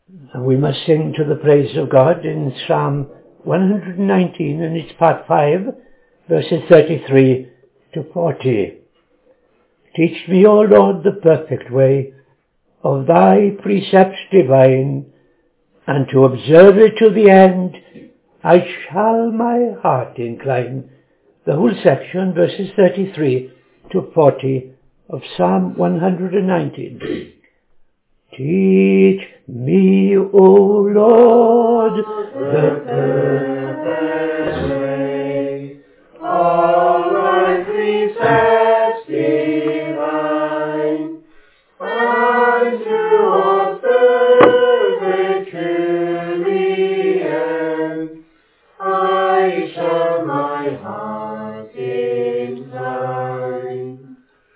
And we must sing to the praise of God in Psalm 119, and it's part 5, verses 33 to 40. Teach me, O Lord, the perfect way of thy precepts divine, and to observe it to the end I shall my heart incline. The whole section, verses 33 to 40 of Psalm 119. Teach me, O Lord, the perfect way, all thy precepts divine, and to observe it to the end, I shall my heart incline.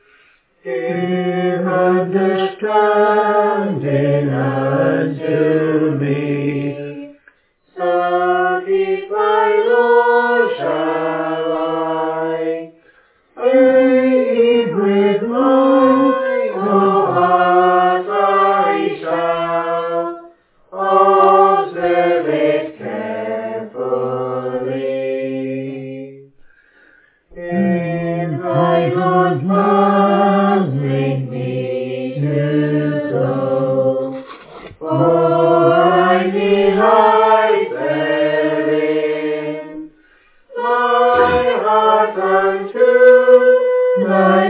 Give understanding unto me, so keep thy law shall I, and with my whole heart I shall observe it carefully. In thy good love make me to go, for I delight therein. My heart unto thy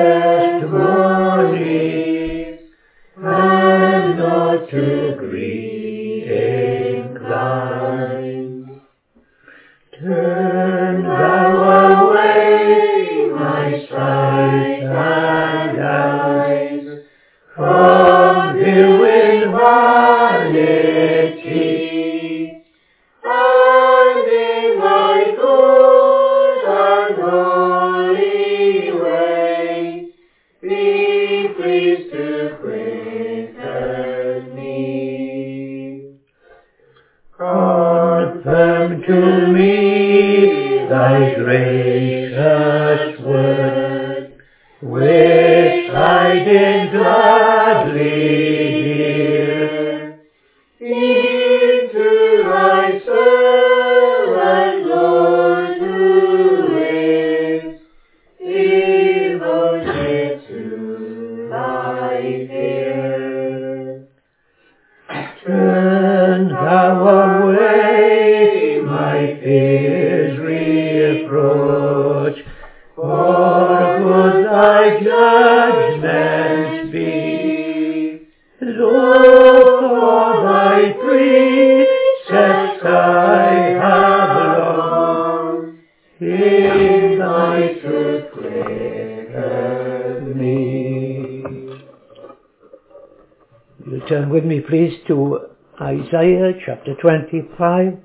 testimonies, and not to greed incline. Turn thou away my sight and eyes from viewing vanity, and in thy good and holy way be pleased to quicken me. Confirm to me thy gracious word, which I did gladly hear. Into thy servant, Lord, who is devoted to thy fear. Turn thou away my fears reproach, for good thy judgments be. Look for thy precepts I have longed, in thy truth quicken me. You turn with me, please, to Isaiah chapter 25.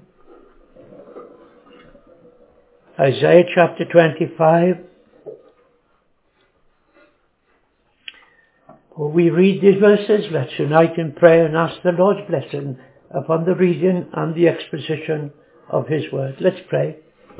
Isaiah chapter 25. We read these verses. Let's unite in prayer and ask the Lord's blessing upon the reading and the exposition of his word. Let's pray.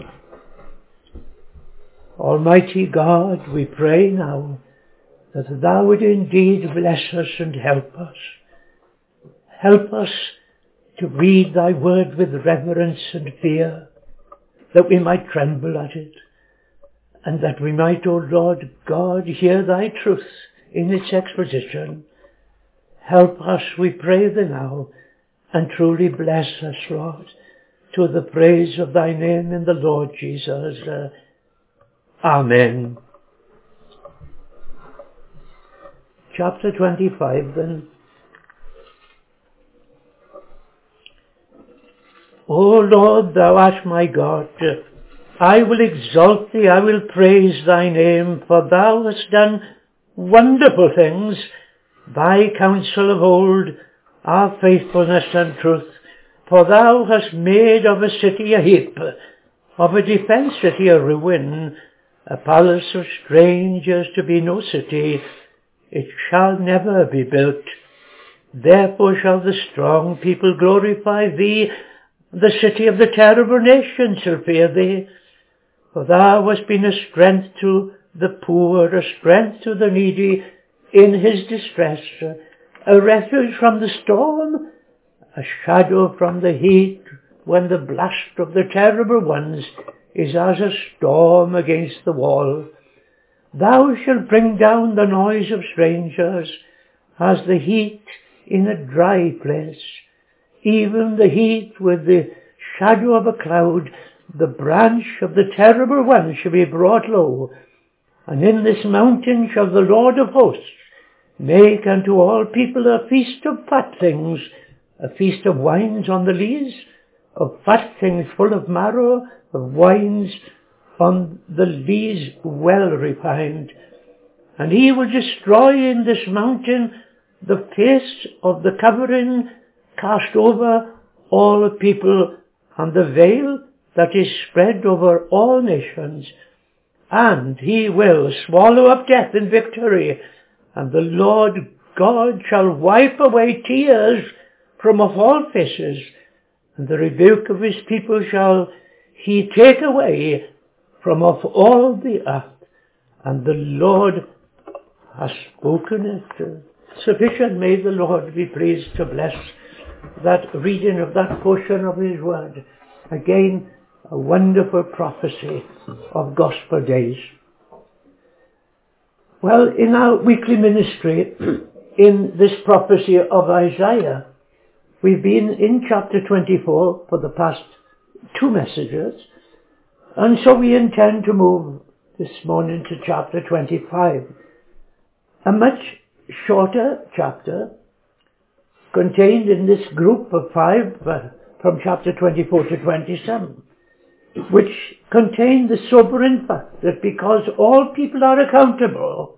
Almighty God, we pray now that thou would indeed bless us and help us. Help us to read thy word with reverence and fear, that we might tremble at it, and that we might, O Lord God, hear thy truth in its exposition. Help us, we pray thee now, and truly bless us, Lord, to the praise of thy name in the Lord Jesus. Amen. Chapter 25 then. O Lord, thou art my God. I will exalt thee, I will praise thy name, for thou hast done wonderful things. Thy counsel of old are faithfulness and truth. For thou hast made of a city a heap, of a defence city a ruin, a palace of strangers to be no city. It shall never be built. Therefore shall the strong people glorify thee. The city of the terrible nation shall fear thee. For thou hast been a strength to the poor, a strength to the needy in his distress, a refuge from the storm, a shadow from the heat, when the blast of the terrible ones is as a storm against the wall. Thou shalt bring down the noise of strangers, as the heat in a dry place, even the heat with the shadow of a cloud. The branch of the terrible one shall be brought low, and in this mountain shall the Lord of hosts make unto all people a feast of fat things, a feast of wines on the lees, of fat things full of marrow, of wines on the lees well refined. And he will destroy in this mountain the face of the covering cast over all people, and the veil that is spread over all nations. And he will swallow up death in victory, and the Lord God shall wipe away tears from off all faces, and the rebuke of his people shall he take away from off all the earth. And the Lord has spoken it. Sufficient. May the Lord be pleased to bless that reading of that portion of his word. Again, a wonderful prophecy of gospel days. Well, in our weekly ministry, in this prophecy of Isaiah, we've been in chapter 24 for the past 2 messages, and so we intend to move this morning to chapter 25, a much shorter chapter contained in this group of 5 from chapter 24 to 27, which contain the sobering fact that because all people are accountable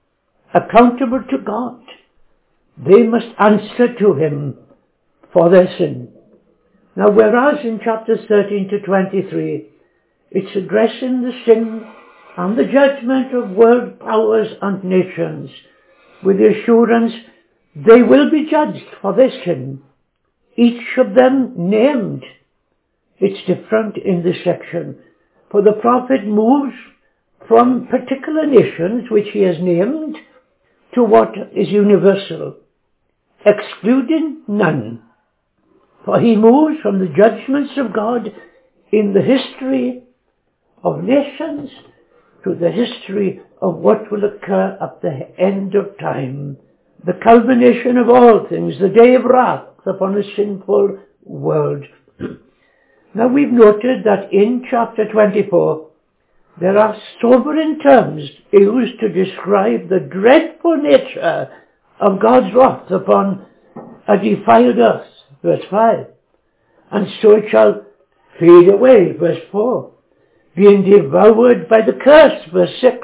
to God, they must answer to him for their sin. Now, whereas in chapters 13 to 23, it's addressing the sin and the judgment of world powers and nations with the assurance they will be judged for their sin, each of them named. It's different in this section, for the prophet moves from particular nations which he has named to what is universal, excluding none. For he moves from the judgments of God in the history of nations to the history of what will occur at the end of time, the culmination of all things, the day of wrath upon a sinful world. Now, we've noted that in chapter 24 there are sobering terms used to describe the dreadful nature of God's wrath upon a defiled earth, verse 5. And so it shall fade away, verse 4, being devoured by the curse, verse 6.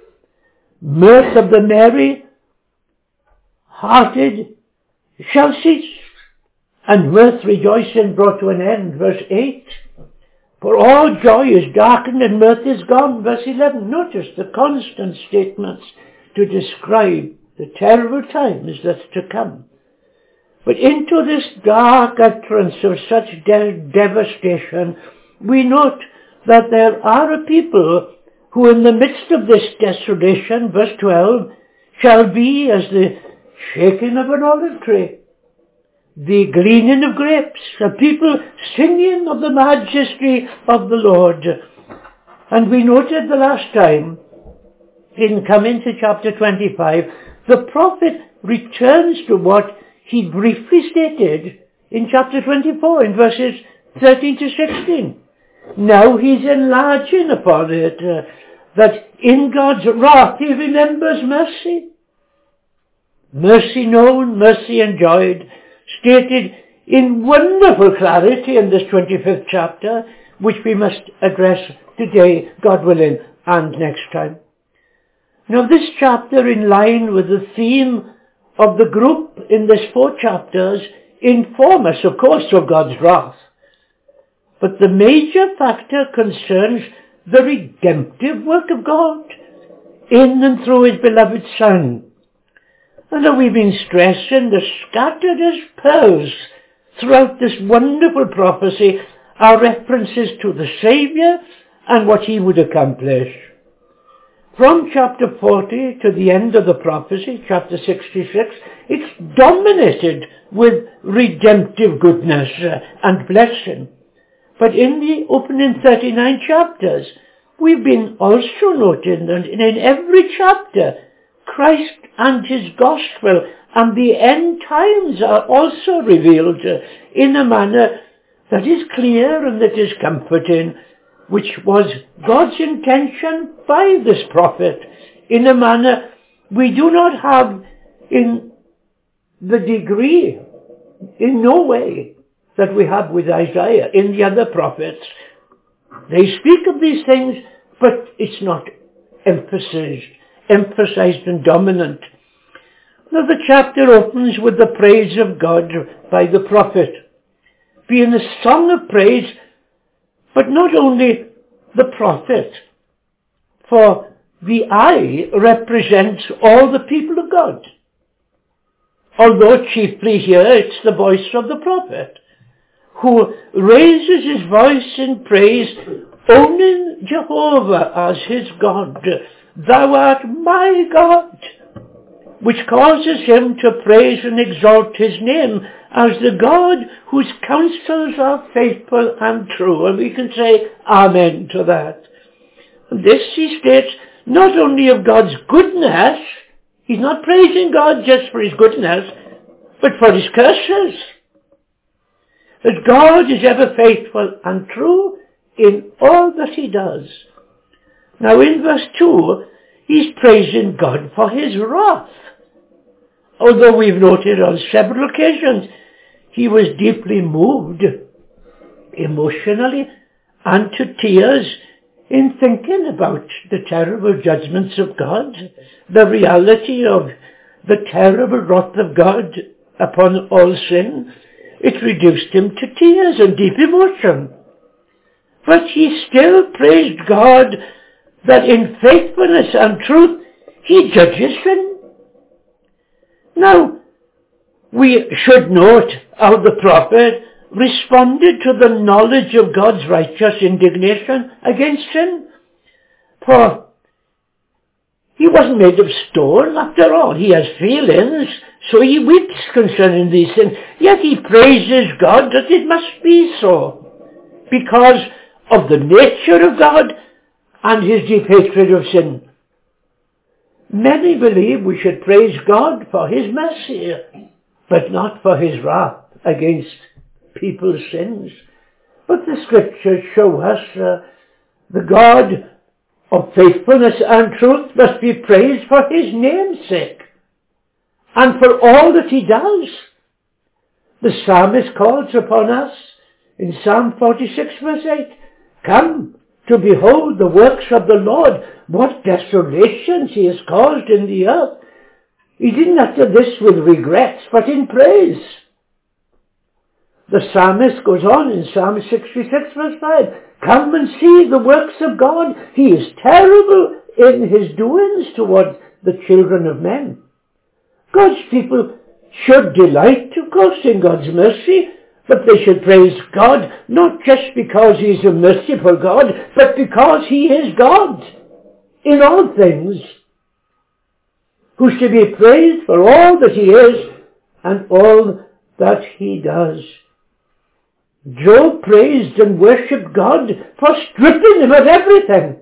Mirth of the merry hearted shall cease, and mirth rejoicing brought to an end, verse 8. For all joy is darkened and mirth is gone, verse 11. Notice the constant statements to describe the terrible times that's to come. But into this dark utterance of such devastation, we note that there are a people who in the midst of this desolation, verse 12, shall be as the shaking of an olive tree, the gleaning of grapes, a people singing of the majesty of the Lord. And we noted the last time, in coming to chapter 25, the prophet returns to what he briefly stated in chapter 24, in verses 13 to 16. Now he's enlarging upon it, that in God's wrath he remembers mercy. Mercy known, mercy enjoyed, stated in wonderful clarity in this 25th chapter, which we must address today, God willing, and next time. Now, this chapter, in line with the theme of the group in these 4 chapters, inform us, of course, of God's wrath. But the major factor concerns the redemptive work of God in and through his beloved Son. And we've been stressing the scattered as pearls throughout this wonderful prophecy are references to the Saviour and what he would accomplish. from chapter 40 to the end of the prophecy, chapter 66, it's dominated with redemptive goodness and blessing. But in the opening 39 chapters, we've been also noting that in every chapter, Christ and his gospel and the end times are also revealed in a manner that is clear and that is comforting, which was God's intention by this prophet, in a manner we do not have in the degree, in no way, that we have with Isaiah in the other prophets. They speak of these things, but it's not emphasized and dominant. Now the chapter opens with the praise of God by the prophet, being a song of praise, but not only the prophet, for the I represents all the people of God, although chiefly here it's the voice of the prophet, who raises his voice in praise, owning Jehovah as his God. Thou art my God, which causes him to praise and exalt his name as the God whose counsels are faithful and true. And we can say amen to that. And this, he states, not only of God's goodness, he's not praising God just for his goodness, but for his curses. That God is ever faithful and true in all that he does. Now in verse 2, he's praising God for his wrath. Although we've noted on several occasions, he was deeply moved emotionally and to tears in thinking about the terrible judgments of God, the reality of the terrible wrath of God upon all sin. It reduced him to tears and deep emotion. But he still praised God that in faithfulness and truth he judges sin. Now, we should note how the prophet responded to the knowledge of God's righteous indignation against sin. For he wasn't made of stone after all. He has feelings, so he weeps concerning these things. Yet he praises God that it must be so, because of the nature of God and his deep hatred of sin. Many believe we should praise God for his mercy, but not for his wrath against people's sins. But the scriptures show us the God of faithfulness and truth must be praised for his name's sake and for all that he does. The psalmist calls upon us in Psalm 46 verse 8, "Come to behold the works of the Lord, what desolations he has caused in the earth." He didn't utter this with regrets, but in praise. The psalmist goes on in Psalm 66 verse 5, "Come and see the works of God. He is terrible in his doings toward the children of men." God's people should delight, of course, in God's mercy, but they should praise God not just because he is a merciful God, but because he is God in all things, who's to be praised for all that he is and all that he does. Job praised and worshipped God for stripping him of everything.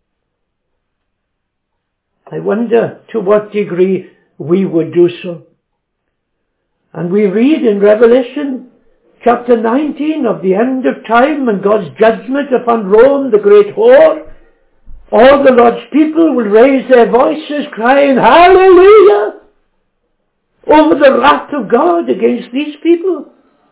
I wonder to what degree we would do so. And we read in Revelation chapter 19 of the end of time and God's judgment upon Rome, the great whore. All the Lord's people will raise their voices crying, "Hallelujah!" over the wrath of God against these people.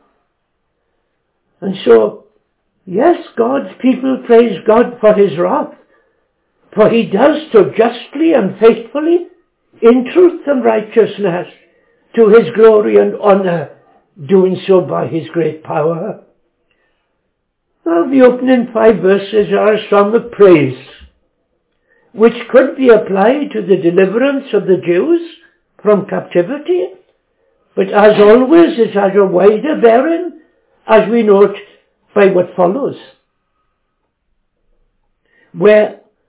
And so, yes, God's people praise God for his wrath, for he does so justly and faithfully, in truth and righteousness, to his glory and honour, doing so by his great power. Well, the opening 5 verses are a song of praise, which could be applied to the deliverance of the Jews from captivity, but as always it has a wider bearing, as we note by what follows, where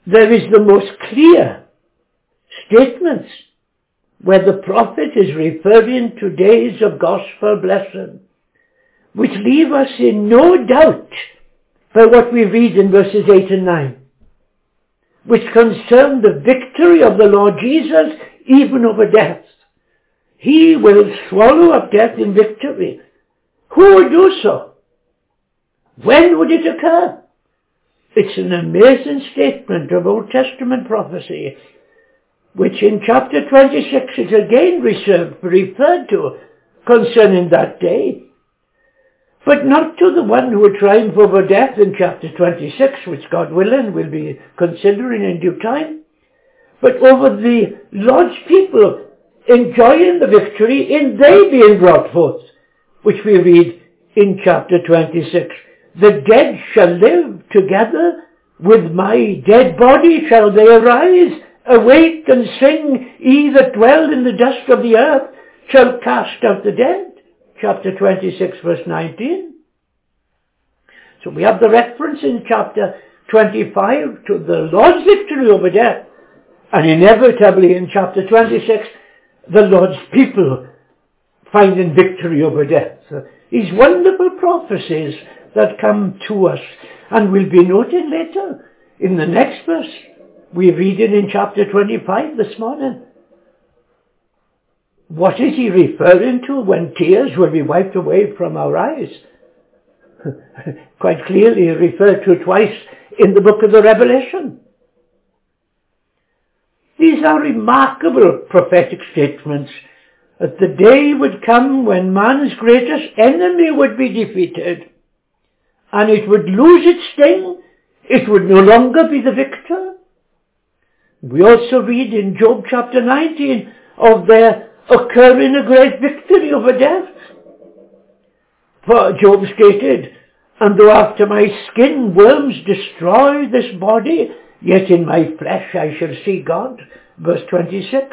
there is the most clear statements where the prophet is referring to days of gospel blessing, which leave us in no doubt by what we read in verses 8 and 9, which concern the victory of the Lord Jesus even over death. He will swallow up death in victory. Who would do so? When would it occur? It's an amazing statement of Old Testament prophecy, which in chapter 26 is again referred to concerning that day. But not to the one who will triumph over death in chapter 26, which God willing we'll be considering in due time, but over the Lord's people enjoying the victory in they being brought forth, which we read in chapter 26. The dead shall live together, with my dead body shall they arise, awake and sing, ye that dwell in the dust of the earth shall cast out the dead. Chapter 26 verse 19. So we have the reference in chapter 25 to the Lord's victory over death, and inevitably in chapter 26 the Lord's people finding victory over death. These wonderful prophecies that come to us, and will be noted later in the next verse. We read it in chapter 25 this morning. What is he referring to when tears will be wiped away from our eyes? Quite clearly referred to twice in the book of the Revelation. These are remarkable prophetic statements that the day would come when man's greatest enemy would be defeated, and it would lose its sting. It would no longer be the victor. We also read in Job chapter 19 of there occurring a great victory over death. For Job stated, and though after my skin worms destroy this body, yet in my flesh I shall see God. Verse 26.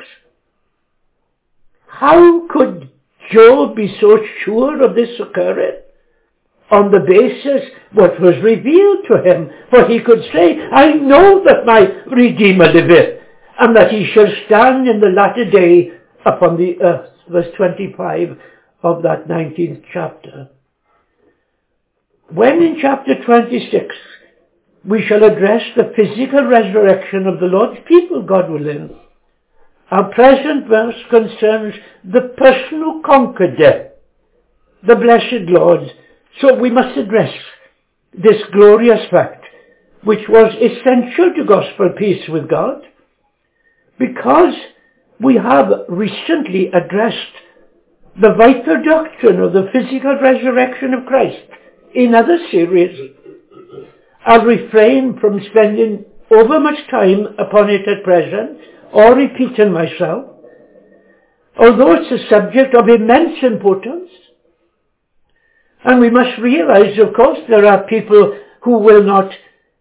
How could Job be so sure of this occurring? On the basis what was revealed to him. For he could say, I know that my Redeemer liveth, and that he shall stand in the latter day upon the earth. Verse 25 of that 19th chapter. When in chapter 26 we shall address the physical resurrection of the Lord's people, God willing, our present verse concerns the person who conquered death, the blessed Lord. So we must address this glorious fact, which was essential to gospel peace with God, because we have recently addressed the vital doctrine of the physical resurrection of Christ in other series. I'll refrain from spending over much time upon it at present, or repeating myself, although it's a subject of immense importance. And we must realize, of course, there are people who will not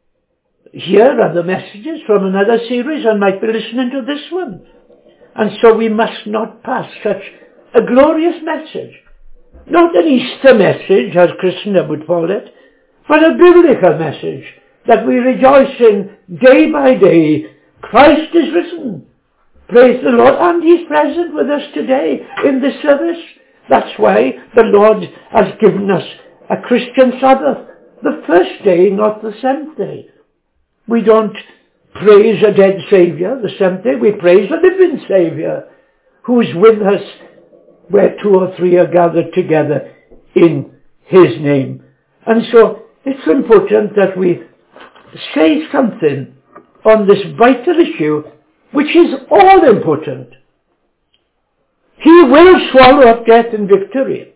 hear other messages from another series and might be listening to this one. And so we must not pass such a glorious message. Not an Easter message, as Christendom would call it, but a biblical message that we rejoice in day by day. Christ is risen. Praise the Lord. And he's present with us today in this service. That's why the Lord has given us a Christian Sabbath, the first day, not the seventh day. We don't praise a dead Saviour the seventh day. We praise a living Saviour who is with us where two or three are gathered together in his name. And so it's important that we say something on this vital issue, which is all important. He will swallow up death in victory.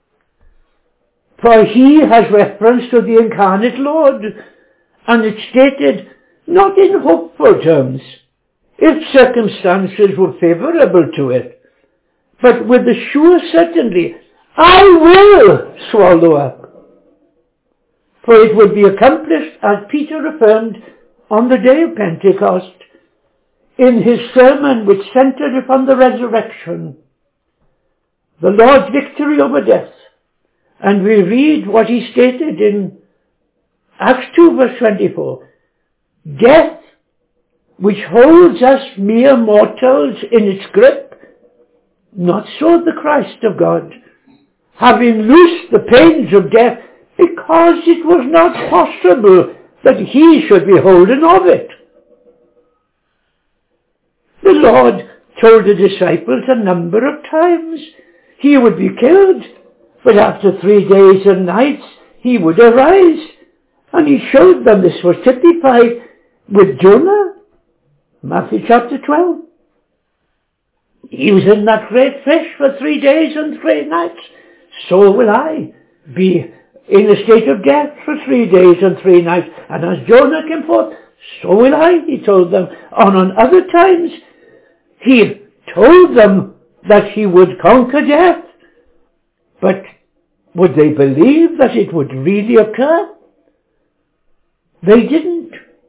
For he has reference to the incarnate Lord, and it's stated not in hopeful terms, if circumstances were favourable to it, but with the sure certainty, I will swallow up. For it will be accomplished, as Peter affirmed on the day of Pentecost, in his sermon which centred upon the resurrection, the Lord's victory over death. And we read what he stated in Acts 2 verse 24. Death which holds us mere mortals in its grip. Not so the Christ of God, having loosed the pains of death, because it was not possible that he should be holden of it. The Lord told the disciples a number of times he would be killed, but after 3 days and nights he would arise. And he showed them this was typified with Jonah, Matthew chapter 12. He was in that great fish for 3 days and 3 nights. So will I be in a state of death for 3 days and 3 nights. And as Jonah came forth, so will I, he told them. And on other times, he told them that he would conquer death. But would they believe that it would really occur? They didn't.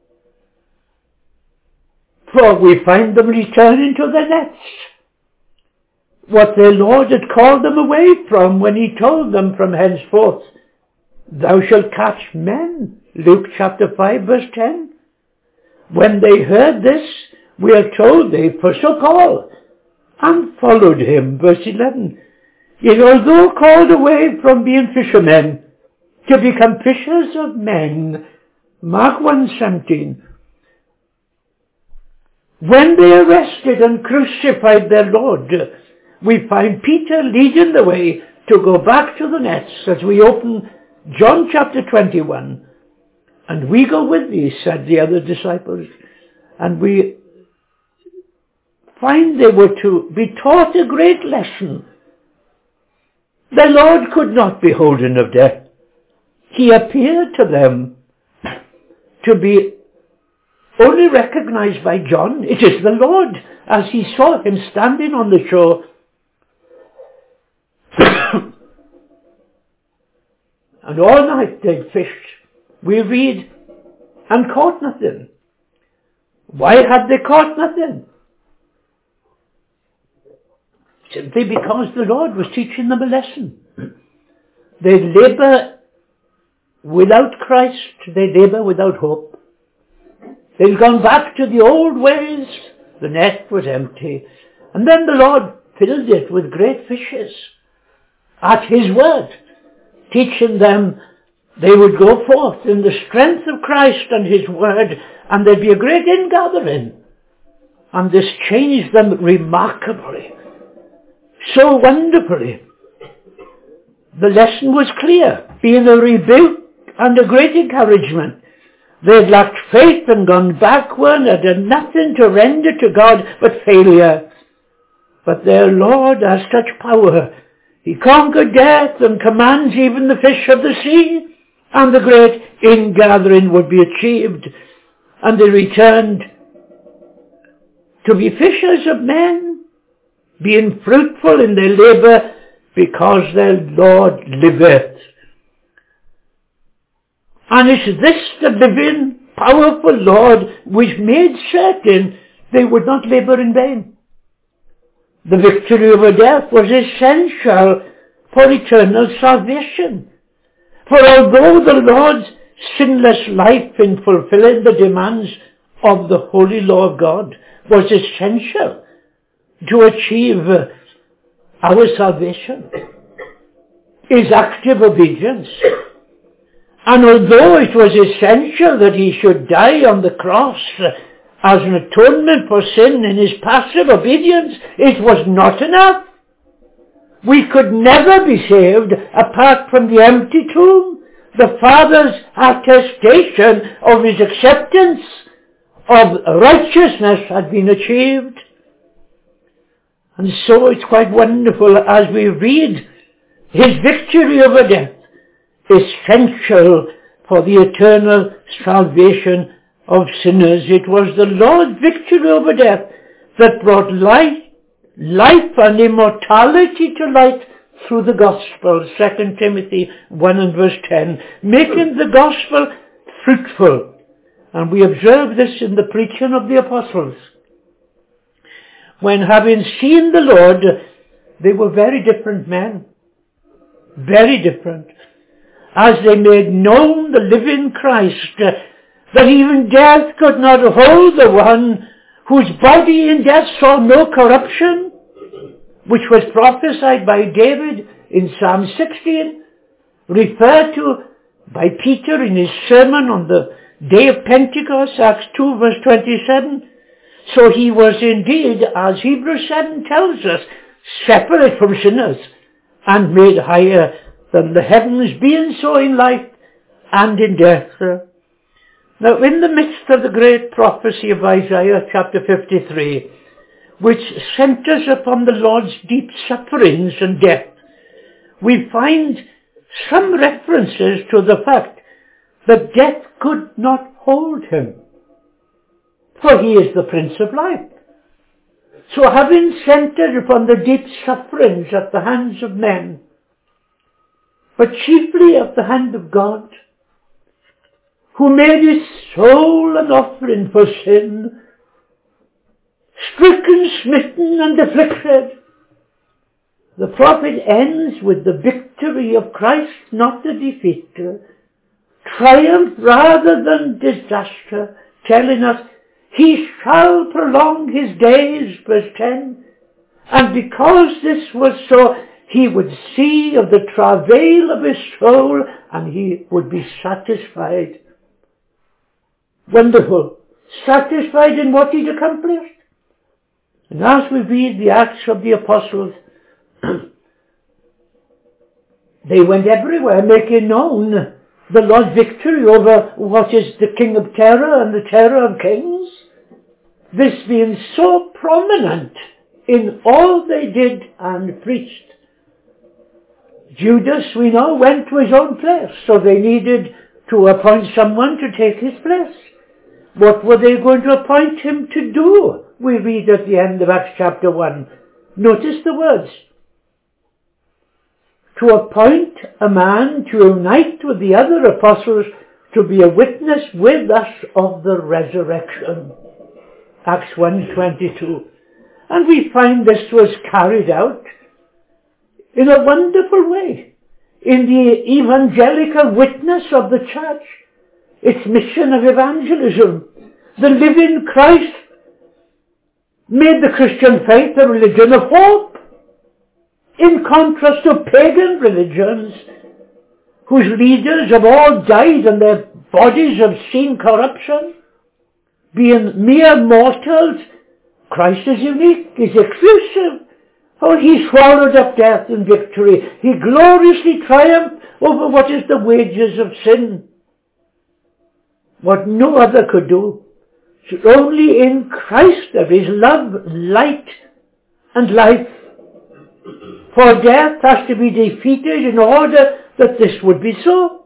For we find them returning to their nets, what their Lord had called them away from when he told them from henceforth, thou shalt catch men. Luke chapter 5 verse 10. When they heard this, we are told they forsook all and followed him. Verse 11. Yet although called away from being fishermen to become fishers of men, Mark 1:17, when they arrested and crucified their Lord, we find Peter leading the way to go back to the nets as we open John chapter 21. And we go with thee, said the other disciples. And we find they were to be taught a great lesson. The Lord could not be holden of death. He appeared to them to be only recognized by John. It is the Lord, as he saw him standing on the shore. And all night they fished, we read, and caught nothing. Why had they caught nothing? Simply because the Lord was teaching them a lesson. They labor without Christ, they labor without hope. They'd gone back to the old ways, the net was empty, and then the Lord filled it with great fishes at his word, teaching them they would go forth in the strength of Christ and his word, and there'd be a great ingathering. And this changed them remarkably, so wonderfully. The lesson was clear, being a rebuke and a great encouragement. They'd lacked faith and gone backward and had nothing to render to God but failure. But their Lord has such power. He conquered death and commands even the fish of the sea, and the great ingathering would be achieved. And they returned to be fishers of men, being fruitful in their labour, because their Lord liveth. And it's this, the living, powerful Lord, which made certain they would not labour in vain. The victory over death was essential for eternal salvation. For although the Lord's sinless life in fulfilling the demands of the holy law of God was essential to achieve our salvation, his active obedience, and although it was essential that he should die on the cross as an atonement for sin in his passive obedience, it was not enough. We could never be saved apart from the empty tomb, the Father's attestation of his acceptance of righteousness had been achieved. And so it's quite wonderful as we read his victory over death, essential for the eternal salvation of sinners. It was the Lord's victory over death that brought life and immortality to light through the gospel. 2 Timothy 1 and verse 10, making the gospel fruitful. And we observe this in the preaching of the apostles. When having seen the Lord, they were very different men. Very different. As they made known the living Christ that even death could not hold the one whose body in death saw no corruption, which was prophesied by David in Psalm 16, referred to by Peter in his sermon on the day of Pentecost, Acts 2 verse 27. So he was indeed, as Hebrews 7 tells us, separate from sinners and made higher than the heavens, being so in life and in death. Now, in the midst of the great prophecy of Isaiah chapter 53, which centers upon the Lord's deep sufferings and death, we find some references to the fact that death could not hold him, for he is the Prince of Life. So having centered upon the deep sufferings at the hands of men, but chiefly at the hand of God, who made his soul an offering for sin, stricken, smitten, and afflicted, the prophet ends with the victory of Christ, not the defeat, triumph rather than disaster, telling us, he shall prolong his days, verse 10, and because this was so, he would see of the travail of his soul, and he would be satisfied. Wonderful. Satisfied in what he'd accomplished. And as we read the Acts of the Apostles, they went everywhere making known the Lord's victory over what is the king of terror and the terror of kings. This being so prominent in all they did and preached. Judas, we know, went to his own place, so they needed to appoint someone to take his place. What were they going to appoint him to do? We read at the end of Acts chapter 1. Notice the words. To appoint a man to unite with the other apostles to be a witness with us of the resurrection. Acts 1:22. And we find this was carried out in a wonderful way in the evangelical witness of the church, its mission of evangelism. The living Christ made the Christian faith a religion of hope, in contrast to pagan religions whose leaders have all died and their bodies have seen corruption. Being mere mortals, Christ is unique, is exclusive. For he swallowed up death in victory. He gloriously triumphed over what is the wages of sin. What no other could do. So only in Christ there is love, light, and life. For death has to be defeated in order that this would be so.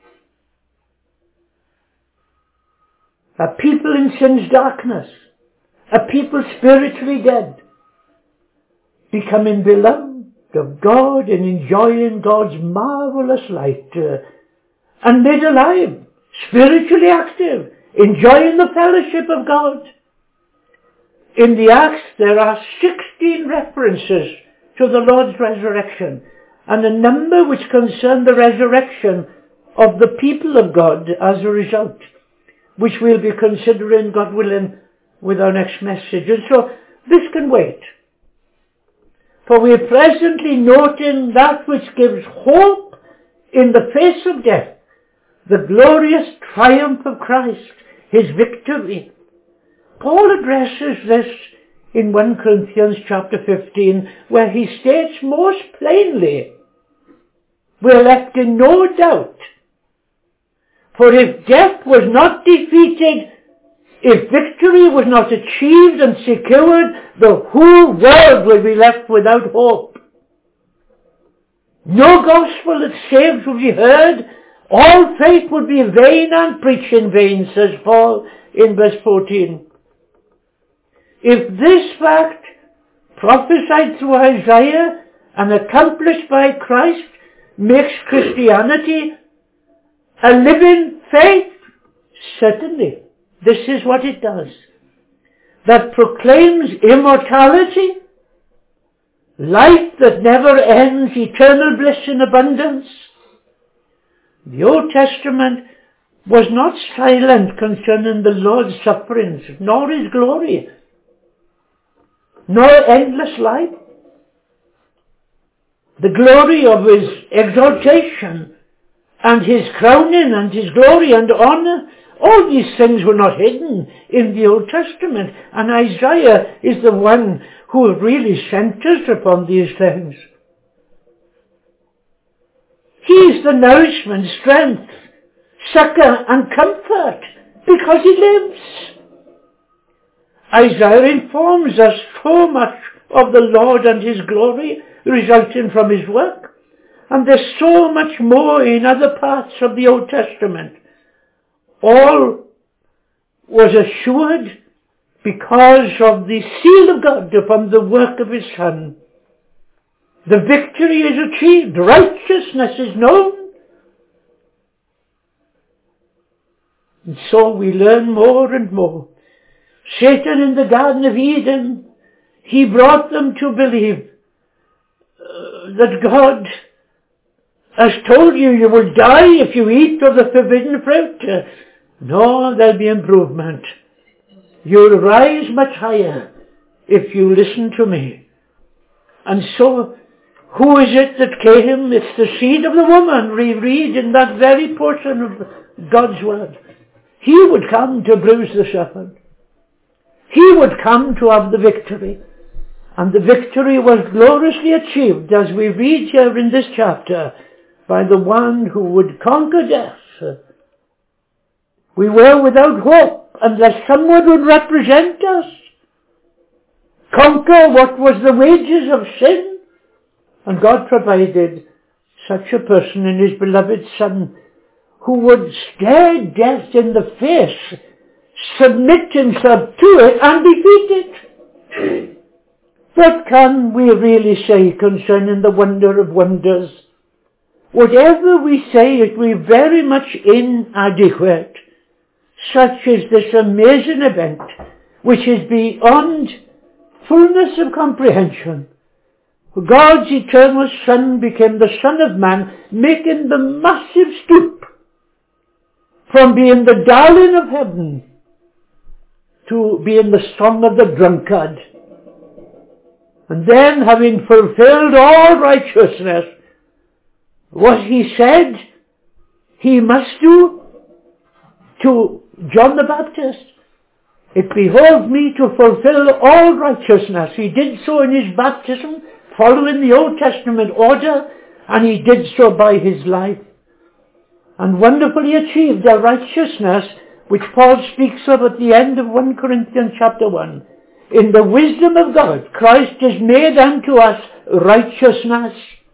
A people in sin's darkness, a people spiritually dead, becoming beloved of God and enjoying God's marvelous light, and made alive, spiritually active, enjoying the fellowship of God. In the Acts there are 16 references to the Lord's resurrection, and a number which concern the resurrection of the people of God as a result, which we'll be considering, God willing, with our next message. And so this can wait. For we are presently noting that which gives hope in the face of death, the glorious triumph of Christ, his victory. Paul addresses this in 1 Corinthians chapter 15, where he states most plainly, we're left in no doubt. For if death was not defeated, if victory was not achieved and secured, the whole world will be left without hope. No gospel that saves will be heard. All faith would be vain and preach in vain, says Paul in verse 14. If this fact, prophesied through Isaiah and accomplished by Christ, makes Christianity a living faith, certainly. This is what it does. That proclaims immortality, life that never ends, eternal bliss in abundance. The Old Testament was not silent concerning the Lord's sufferings, nor his glory, nor endless life. The glory of his exaltation and his crowning and his glory and honor, all these things were not hidden in the Old Testament, and Isaiah is the one who really centers upon these things. He is the nourishment, strength, succor and comfort because he lives. Isaiah informs us so much of the Lord and his glory resulting from his work, and there's so much more in other parts of the Old Testament. All was assured because of the seal of God upon the work of his Son. The victory is achieved. Righteousness is known. And so we learn more and more. Satan in the Garden of Eden, he brought them to believe that God has told you, you will die if you eat of the forbidden fruit. No, there'll be improvement. You'll rise much higher if you listen to me. And so, who is it that came? It's the seed of the woman. We read in that very portion of God's word. He would come to bruise the serpent. He would come to have the victory. And the victory was gloriously achieved, as we read here in this chapter, by the one who would conquer death. We were without hope unless someone would represent us. Conquer what was the wages of sin. And God provided such a person in his beloved Son who would stare death in the face, submit himself to it and defeat it. What can we really say concerning the wonder of wonders? Whatever we say, it will be very much inadequate. Such is this amazing event, which is beyond fullness of comprehension. God's eternal Son became the Son of Man, making the massive stoop from being the darling of heaven to being the song of the drunkard. And then, having fulfilled all righteousness, what he said he must do to John the Baptist, it behoves me to fulfill all righteousness. He did so in his baptism, following the Old Testament order, and he did so by his life. And wonderfully achieved a righteousness which Paul speaks of at the end of 1 Corinthians chapter 1. In the wisdom of God, Christ is made unto us righteousness.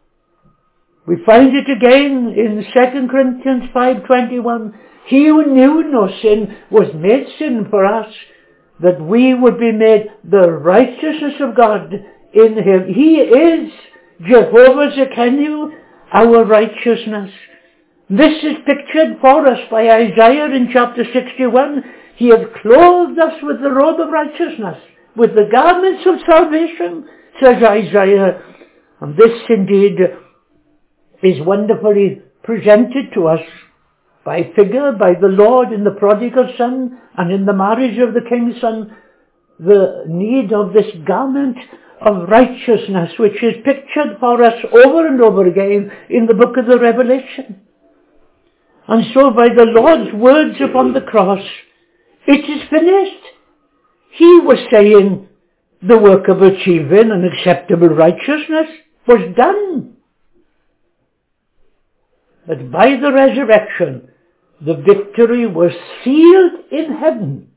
We find it again in 2 Corinthians 5:21. He who knew no sin was made sin for us, that we would be made the righteousness of God in him. He is Jehovah Zekenu, our righteousness. This is pictured for us by Isaiah in chapter 61. He hath clothed us with the robe of righteousness, with the garments of salvation, says Isaiah. And this indeed is wonderfully presented to us by figure, by the Lord in the prodigal son and in the marriage of the king's son, the need of this garment of righteousness, which is pictured for us over and over again in the book of the Revelation. And so by the Lord's words upon the cross, it is finished. He was saying the work of achieving an acceptable righteousness was done. But by the resurrection, the victory was sealed in heaven.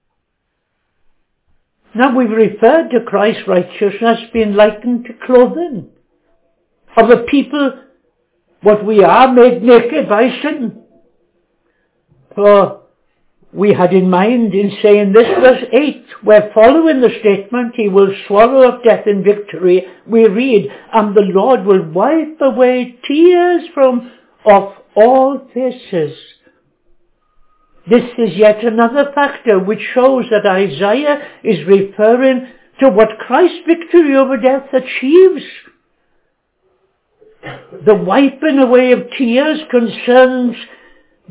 Now we've referred to Christ's righteousness being likened to clothing of a people, what we are, made naked by sin. For we had in mind in saying this, verse 8, where following the statement, he will swallow up death in victory, we read, and the Lord will wipe away tears from off all faces. This is yet another factor which shows that Isaiah is referring to what Christ's victory over death achieves. The wiping away of tears concerns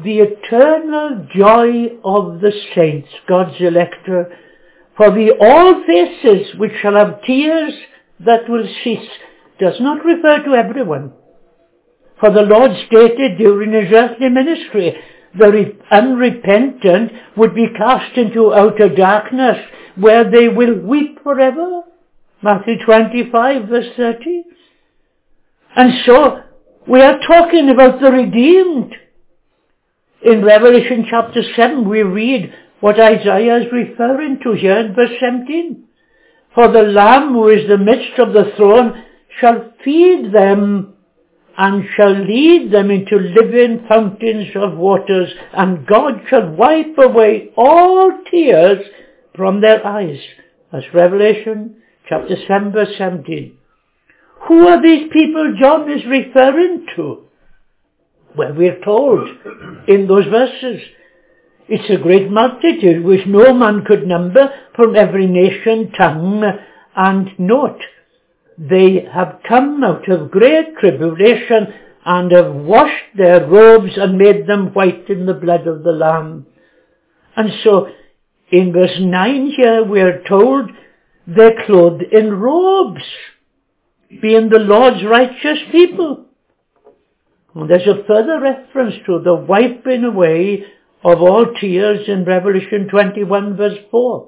the eternal joy of the saints, God's elector, for the all faces which shall have tears that will cease, does not refer to everyone. For the Lord stated during his earthly ministry, the unrepentant would be cast into outer darkness, where they will weep forever. Matthew 25, verse 30. And so, we are talking about the redeemed. In Revelation chapter 7, we read what Isaiah is referring to here in verse 17. For the Lamb who is the midst of the throne shall feed them and shall lead them into living fountains of waters, and God shall wipe away all tears from their eyes. That's Revelation chapter 7, verse 17. Who are these people John is referring to? Well, we're told in those verses, it's a great multitude which no man could number, from every nation, tongue, and note. They have come out of great tribulation and have washed their robes and made them white in the blood of the Lamb. And so, in verse 9 here, we are told they're clothed in robes, being the Lord's righteous people. And there's a further reference to the wiping away of all tears in Revelation 21 verse 4.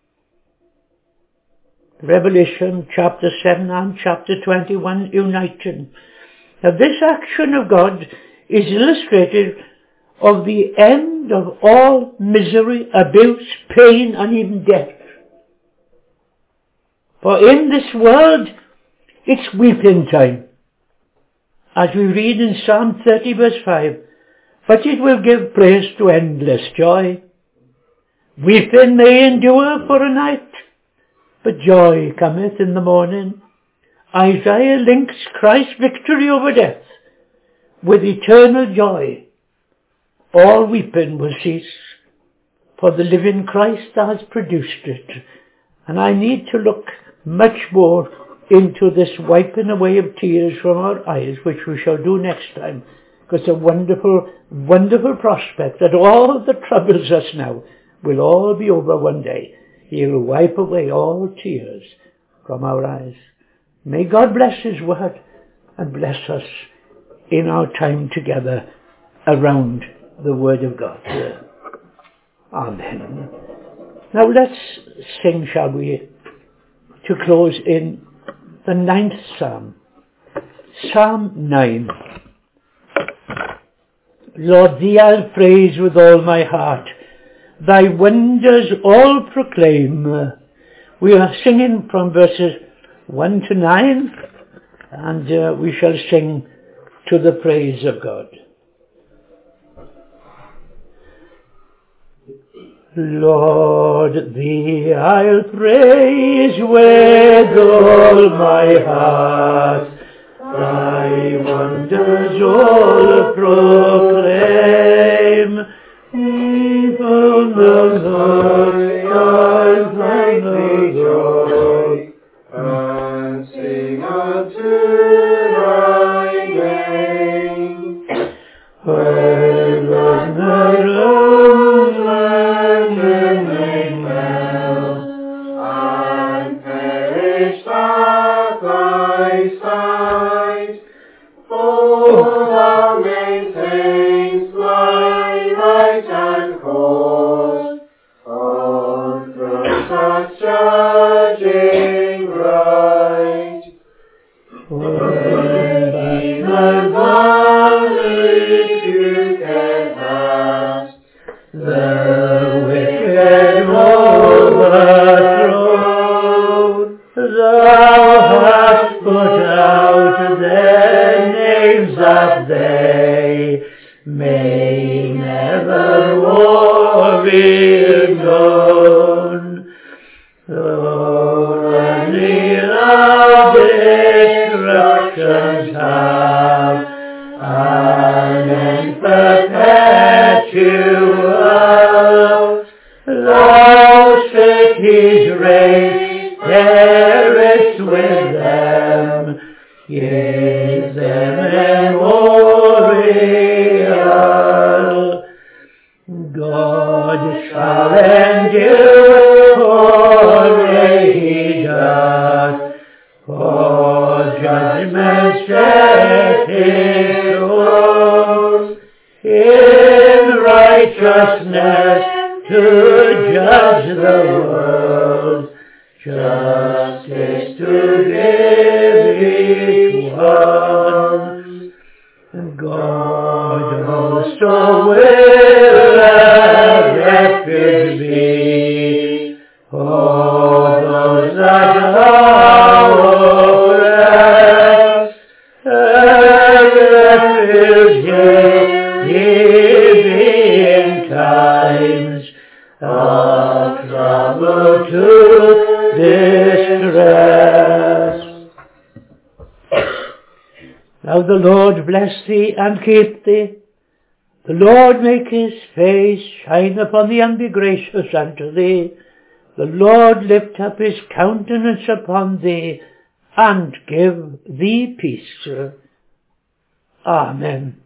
Revelation chapter 7 and chapter 21 united. Now this action of God is illustrated of the end of all misery, abuse, pain, and even death. For in this world, it's weeping time. As we read in Psalm 30 verse 5, but it will give place to endless joy. Weeping may endure for a night, but joy cometh in the morning. Isaiah links Christ's victory over death with eternal joy. All weeping will cease, for the living Christ has produced it. And I need to look much more into this wiping away of tears from our eyes, which we shall do next time, because it's a wonderful, wonderful prospect that all that troubles us now will all be over one day. He will wipe away all tears from our eyes. May God bless his word and bless us in our time together around the word of God. Amen. Now let's sing, shall we, to close in the 9th Psalm. Psalm 9. Lord, thee I'll praise with all my heart. Thy wonders all proclaim. We are singing from verses 1 to 9, and we shall sing to the praise of God. Lord, thee I'll praise with all my heart. Thy wonders all proclaim. Even the Lord greatly joy, and sing unto thy name. When the room may melt, and perish at thy sight, for thou maintainst thy right hand cause, on thrones such judging right. When even valleys you can pass, the wicked overthrown, thou hast put out their names that they may never more be known. Though only thou destructions have, and in perpetual, thou cities reign, perish with them, give them memorial. God shall endure for ages, for judgment setting thrones in righteousness to judge the world, justice to give each one. And God also will a refuge be for those that are oppressed, a refuge in times of trouble to distress. Now the Lord bless thee and keep thee. The Lord make his face shine upon thee and be gracious unto thee. The Lord lift up his countenance upon thee and give thee peace. Amen.